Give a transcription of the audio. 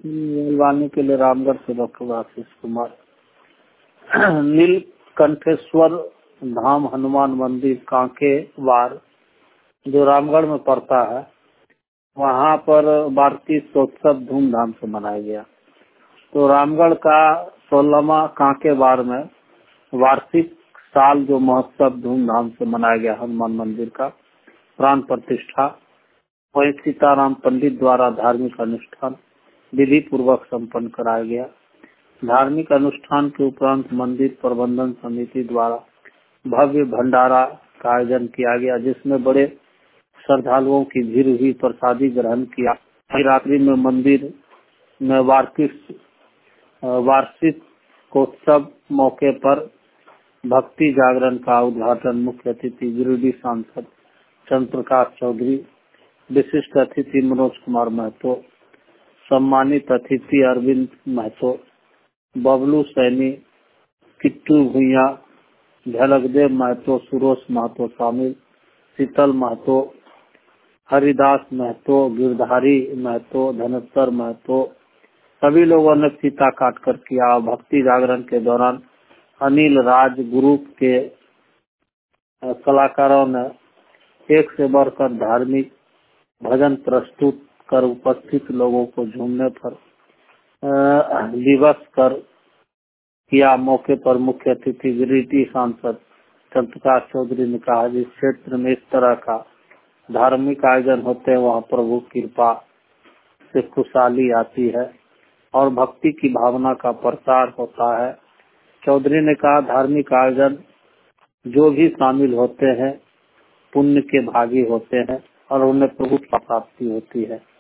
वाणी के लिए रामगढ़ से डॉक्टर आशीष कुमार। नीलकंठेश्वर धाम हनुमान मंदिर कांके वार जो रामगढ़ में पड़ता है, वहाँ पर वार्षिक उत्सव धूमधाम से मनाया गया। तो रामगढ़ का 16वां कांके वार में वार्षिक साल जो महोत्सव धूमधाम से मनाया गया हनुमान मंदिर का प्राण प्रतिष्ठा, वही सीताराम पंडित द्वारा धार्मिक अनुष्ठान विधि पूर्वक संपन्न कराया गया। धार्मिक अनुष्ठान के उपरांत मंदिर प्रबंधन समिति द्वारा भव्य भंडारा का आयोजन किया गया, जिसमें बड़े श्रद्धालुओं की भीड़ हुई। प्रसादी ग्रहण किया। रात्रि में मंदिर में वार्षिकोत्सव मौके पर भक्ति जागरण का उद्घाटन मुख्य अतिथि गिरिडीह सांसद चंद्र प्रकाश चौधरी, विशिष्ट अतिथि मनोज कुमार महतो, सम्मानित अतिथि अरविंद महतो, बबलू सैनी, किट्टू भुइया, झलकदेव महतो, सुरोज महतो शामिल, शीतल महतो, हरिदास महतो, गिरधारी महतो, धनेश्वर महतो, सभी लोगों ने फीता काट कर किया। भक्ति जागरण के दौरान अनिल राज ग्रुप के कलाकारों ने एक से बढ़कर धार्मिक भजन प्रस्तुत कर उपस्थित लोगों को झूमने पर विवश कर किया। मौके पर मुख्य अतिथि गिरिडीह सांसद चंद्र प्रकाश चौधरी ने कहा, जिस क्षेत्र में इस तरह का धार्मिक आयोजन होते हैं वहाँ प्रभु कृपा से खुशहाली आती है और भक्ति की भावना का प्रसार होता है। चौधरी ने कहा, धार्मिक आयोजन जो भी शामिल होते हैं पुण्य के भागी होते हैं और उन्हें प्रभु की प्राप्ति होती है।